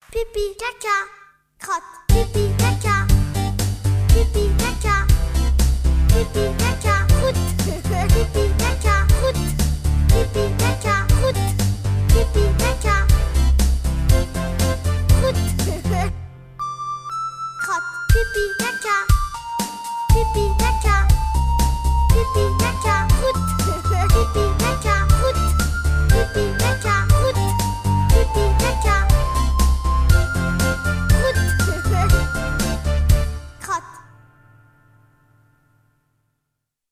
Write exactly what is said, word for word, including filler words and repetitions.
pipi, caca, crotte, pipi, caca, pipi, caca, pipi, caca, croûte, pipi, caca, croûte, pipi, caca, croûte, pipi, caca, croûte, crotte, pipi, caca, pipi, caca, pipi, caca.